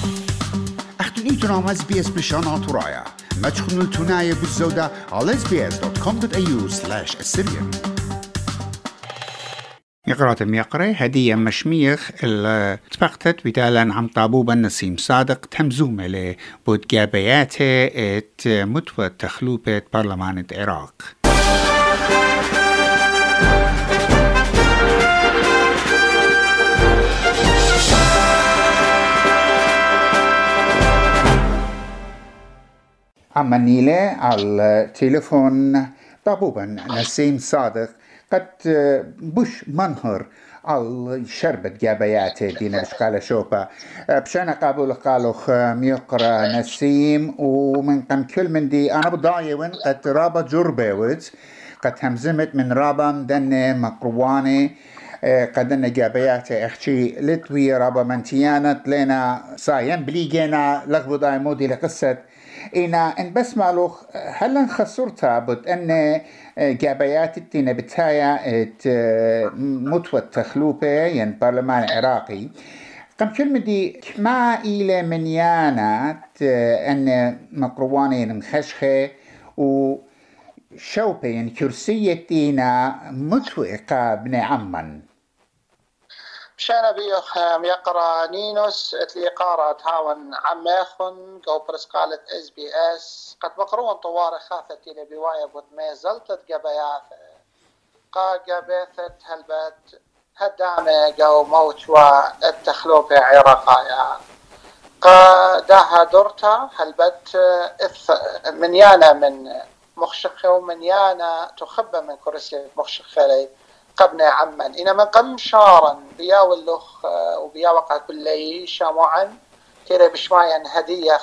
أختنيتنا مع SBS بلشانات ورايا ما تخنوا التناية بالزودة على sbs.com.au/Assyrian. يقرأ هدية مشميخ اللي تبقتت بتالا عم طابوبا نسيم صادق تمزومة لبود جابياته متوى تخلوبة برلمان العراق. عمنيلة على التليفون طابوبا نسيم صادق قد بش منهر على شربة جابياته دينا بشقالة شوبا بشانا قابل قالوخ ميقرا نسيم ومن قم كل من دي أنا بضايون قد رابا جربيوت قد همزمت من رابا مدن مقرواني قدنا جابياته احكي لتوي رابا منتيانت لنا صايم بليجينا لغبو داي مودي لقصة إن بس مالوخ هل خسرتها بد أن جابيات التينة بتايا متوى التخلوبة يعني برلمان عراقي قم كل مدي ما إلى منيانات أن مقروانين مخشخة وشوبة يعني كرسية تينة متوقع بن عمان شانا بيخ يقرا نينوس اتلي قارة هاون عماخن جو برسقالة SBS قد مقرون طواري خافتي لبواية بود ما زلتت قبياثة قا قبيثت هلبت هدامة جو موتوا التخلوبة عراقايا قا داها دورتا هلبت منيانا من مخشخة ومنيانا تخبى من كرسي مخشخة لي قبنا عمان إن من قم شارا بيا واللخ وبيا وقع كلي شامعا كده بشمايا هدية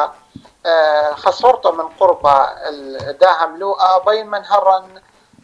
خصورته من قربة الداهم لوقا بين من هرن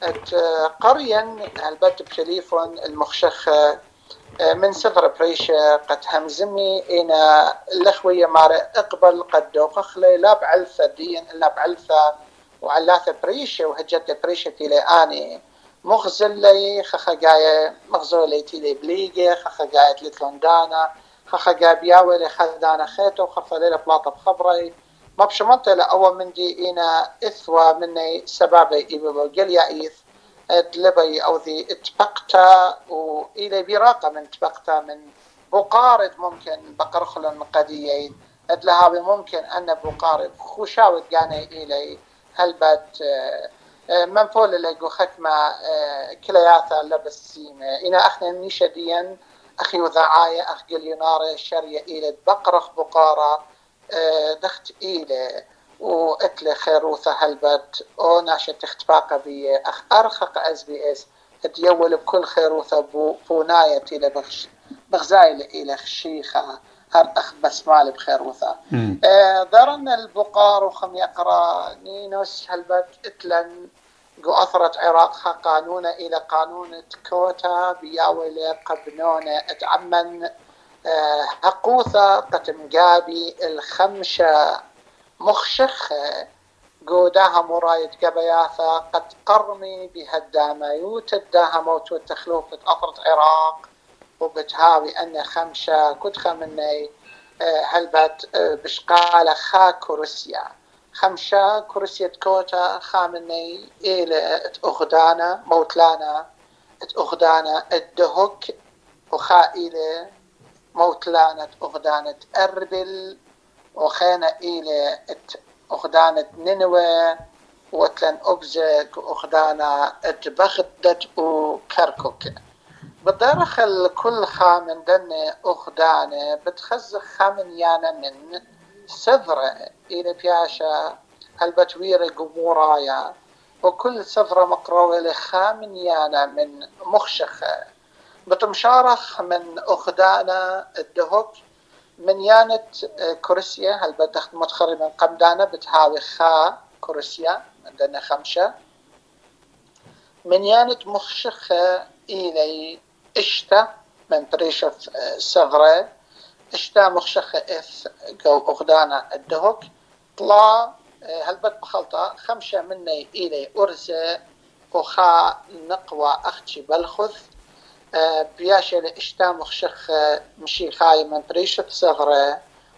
قريا البت بشليفون المخشخ من سفر بريشة قد همزمي إن الأخوية مار اقبل قد دوقخلي لا بعلفة دين إلا بعلفة وعلاثة بريشة وهجت بريشة تيلي آني مغزلي خخجاية مغزولي تيلي بليجي خخجاية لتلوندانا خخجا بياولي خدانا خيتو خفليلة بلاطة بخبري ما بشمنطة لأول من دي إنا إثوى مني سبابي إبابو قليا إيث ادلبي أو ذي اتبقتا وإلي براقة من اتبقتا من بقارد ممكن بقرخل قديين ادلهاوي ممكن أن بقارد خوشاوت قاني إلي هلبت من فول اللي جو ختمة كلياثا لبس سيمة إنا أخنا نيشديا أخي وذعاية أخ قليوناري شرية إيلة بقرخ بقارة دخت إيلة وإتلي خيروثة هلبت أو ناشة تختباقة بي أخ أرخق SBS تيول بكل خيروثة بوناية إيلة بغزايلة إيلة خشيخة هر أخ بسمال بخيروثة ذرن البقار وخم يقرأ نينوس هلبت إتلن جو أثرت عراق قانون إلى قانون كوتا بياولي قبنونة اتعمن هقوثة قتمقابي الخمشة مخشخة قوداها مرايد قبياثة قد قرمي بهدامة يوتداها موت والتخلوفة أثرت عراق وبتهاوي أن خمشة كدخة مني هلبت بشقالة خاك روسيا خمشة كرسية كوتا خامني إلى أغدانا موتلانا أغدانا الدهوك وخا إلى موتلانا أغدانا أربل وخينا إلى أغدانا نينوى وتلن أبزك وأغدانا بغدد وكركوك بدرخل كل خامن دن أغدانا بتخزخ خامن يانا من سفرة إلى بياشا البتوير قبورايا وكل سفرة مقروة لخامنيانا من مخشخة بتمشارخ من أخدانا الدهوك من يانة كرسيا هل بدخت متخري من قمدانا بتهاوي خا كرسيا عندنا خمشة من يانة مخشخة إلى إشتا من بريشة سفرة اشتا مخشخة إث جو أغدانا الدهوك طلع هلبت بخلطة خمشة مني إلي أرزة وخا نقوى أختي بالخذ بياشي لإشتا مخشخة مشي خاي من بريشة صغرة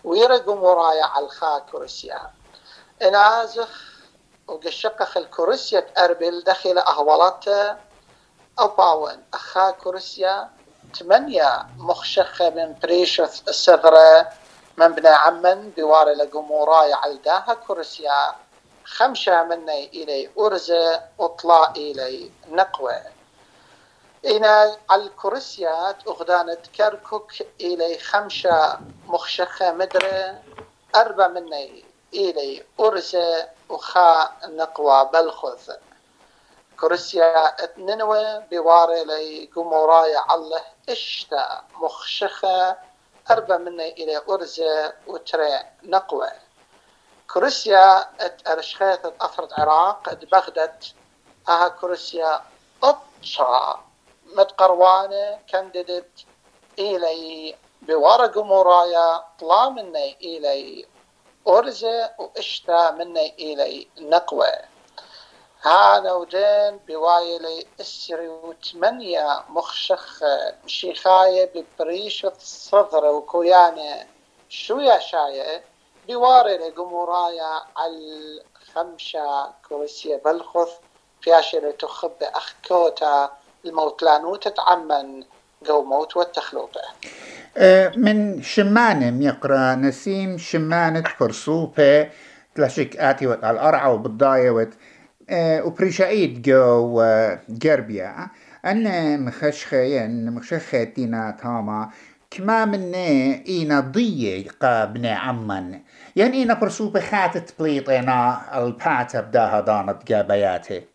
ويرقم ورايا على الخا كرسيا انازخ وقشقخ الكرسية أربل دخل أهولته أو باون أخا كرسيا 8 مخشخة من بريشث الصغرى من بن عمن بوار لقموراي علداها كرسيا 5 مني إلي أرزة وطلع إلي نقوة إنا على الكرسيات أغدانة كركك إلي 5 مخشخة مدرة 4 مني إلي أرزة وخا نقوى بلخذ كرسيا اتننوى بواري لي قموراي الله اشتا مخشخة 4 مني إلي أرزة وتري نقوى كرسيا اتأرشخيت أفرد عراق اتبغدت اها كرسيا اطشا متقروانة كنددت إلي بواري قموراي طلا مني إلي أرزة واشتا مني إلي نقوى هانا ودين بوايلي 8 مخشخ شيخاية ببريشة صدر وكويانة شوية شاية بوارلي قمورايا على 5 كرسية بلخث فياشي تخب أخكوتا الموت لانو تتعمن قو موت والتخلوطة من شمانم يقرأ نسيم شمانة فرصوبة تلاشك آتي وت على الأرعى وبالضاية وت وبريشايد جو جربيا أن مخشخة تينا تاما كما مني إينا ضيّ قابن عمن يعني إينا فرصوبة خاتت بليطينا الباتا بداها دانت جابياته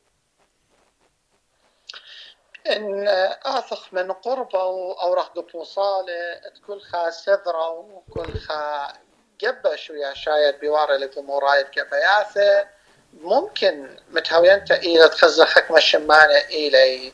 إن آثخ من قربة أو رهق بوصالة تكون خا سذرة وكل خا جبة شوية شايد بوارة لكم ورايد جبياثة ممكن متهوينتا إلى تخزى حكمة الشمانة إلي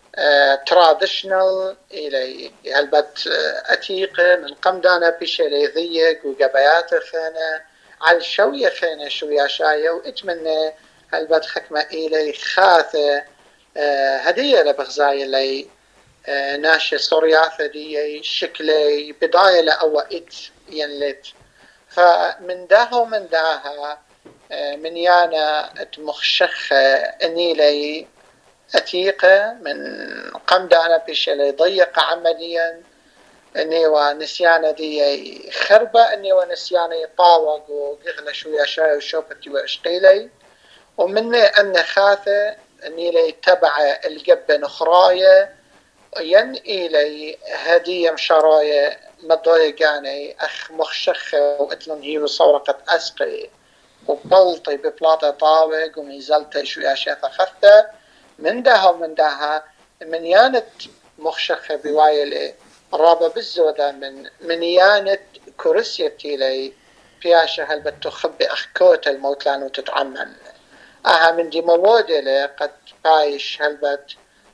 تراديشنال إلي هالبت أتيقة من قمدانا بشيلي ضيق وجبياثة خانة على شوية خانة شوية شاية وإتمنى هالبت حكمة إلي خاثة هدية لبغزاي لي ناشي صرياثة دي شكلي بداية لأوائت ينلت فمن داها ومن داها من يانا مخشخة اني لي أتيقة من قمدانا بشلي ضيق عمليا اني ونسيانة دي خربة اني ونسيانة يطاوق وقغلة شوية شاي وشوبتي واشقيلي ومني أن خاثة اني لي تبع القبة نخراية ين إلي هدية مشراية مضايقاني أخ مخشخة وإتلن هيرو صورقة أسقي وبلطي ببلاطة طاوق وميزلتي شوية شاثة خثة من داها ومن داها من يانت مخشخة بوايلي رابا بالزودة من يانت كرسيتي لي فياشة هل بتخبي أخكوت الموتلان وتتعمن أها من دي موودة قد بايش هل بت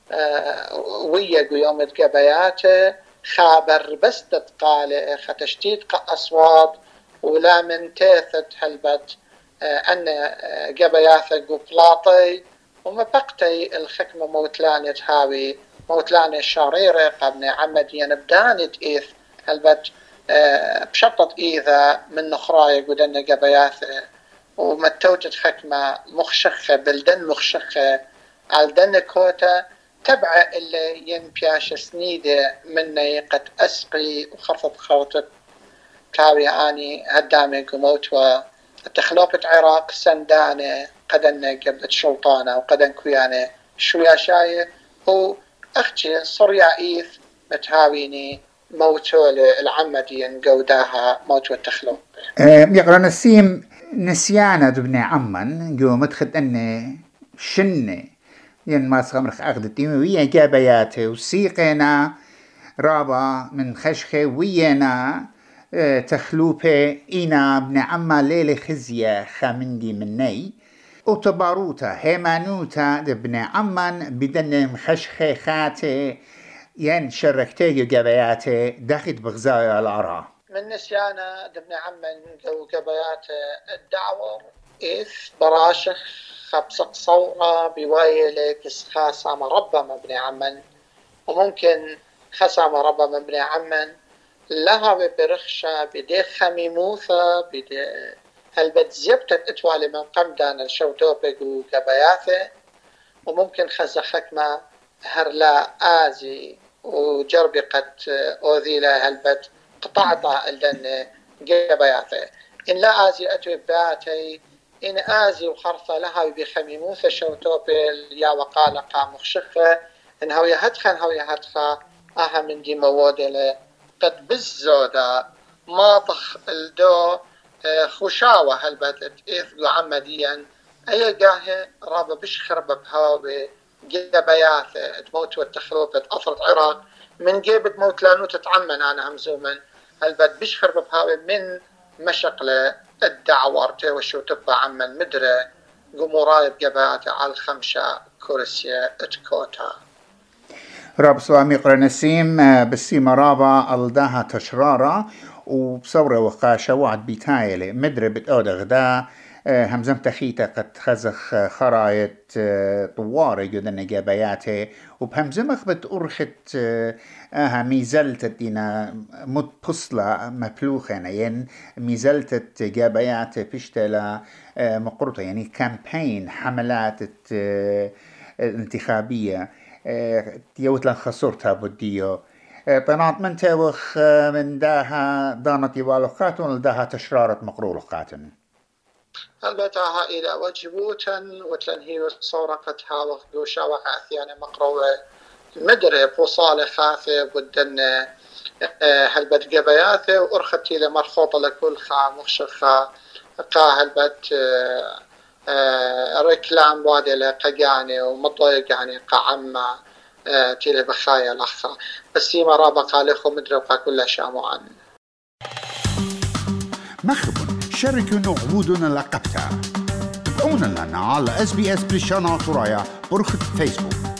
ويا يوم الجبيات خابر بس تتقال ختشتيت أصوات ولا من تاثت هلبت أن جبيات قبلاطي وما بقتي الخكمة موتلانة هاوي موتلانة الشريرة قبل عمد ينبدانت إيث هلبت بشطت إيذا من نخراي قدن جبيات ومتوجد خكمة مخشخة بلدن مخشخة على دن كوتا تبع اللي ينبياش سنيدة مني قد أسقي وخفض خوتت كاوي آني هدامي قموت وتخلوبة عراق سندانة قدن قبلت شلطانة وقدن كويانة شويا شاية وأختي صريع إيث متهاويني موتول العمدين قوداها موت والتخلوب يقرأ نسيم نسيانة ابن عمان قومت خد أني شنة ين ما سغمرخ أخذتي ويا جابياته وسيقنا رابا من خشخة ويانا تخلوبة إنا ابن عما ليلة خزية خامندي مني وتباروتا هيمانوتا ابن عمان بدن خشخة خاتي ين شركتي جابياته دخت بغزايا العراء من نسيانا ابن عمان جو جابيات الدعوة إذ براشخ خبصق صورة بوايلة خاسة مربى مبني عمن وممكن خسا مربى مبني عمن لها برخشة بدي خميموثة بدي هلبت زيبتت اتوالي من قمدان الشوتوبك وقبياثة وممكن خزخك ما هرلا آزي وجربي قد أوذيلا هلبت قطعتا الدن قبياثة إن لا آزي أتوي باتي إن آزي وخرطة لها بخميموثة شوتوبل يا وقالقا مخشخة إن هو يهدخا أها من دي موادلة قد بالزودة ما طخ الدو خشاوة هلبت إثلو عمديا أي قاهي رابا بش خرب بهاوي قبياثة تموت والتخلوبة أثرت عراق من جيبت موت لانو تتعمن أنا همزومن هلبت بش خرب بهاوي من مشقلة الدعوارته وشو تبقى عمن مدرة قموراي بقبياثة على الخمشة كرسية اتكوتا راب سوامي قرنسيم بالسيمة رابا الداها تشرارة وبصورة وقاشة وعد بيتايلة مدرة بتقود غدا همزم تخيتا قد خزخ خرايط طوارة جدن جابياته وبهمزمخ بتأرخت ميزلت دينا متبصلة مبلوخة يعني ميزلت جابياته بيشتلا مقرطة يعني كامبين حملات انتخابية تيوت لن خسرتها بديو طنات من توخ من داها دانت يوالوخاتون لداها تشرارة مقرولوخاتن البتاها إلى وجبوتا وتنهي صورة هاوخ دوشا وعاثيان مقروة مدري بوصالة خاثة بدن هلبت قبياثة وأرختي لمرخوطة لكل خا مخشخة قا هلبت ركلام وادي لقاقاني ومضيقاني قعمة تيلي بخايا لخا بس ما رابقا لخو مدري وقا كل شاموعا مخب شاركوا وعودنا لقبتها تابعونا لنا على SBS بريشانا طرايا برخة فيسبوك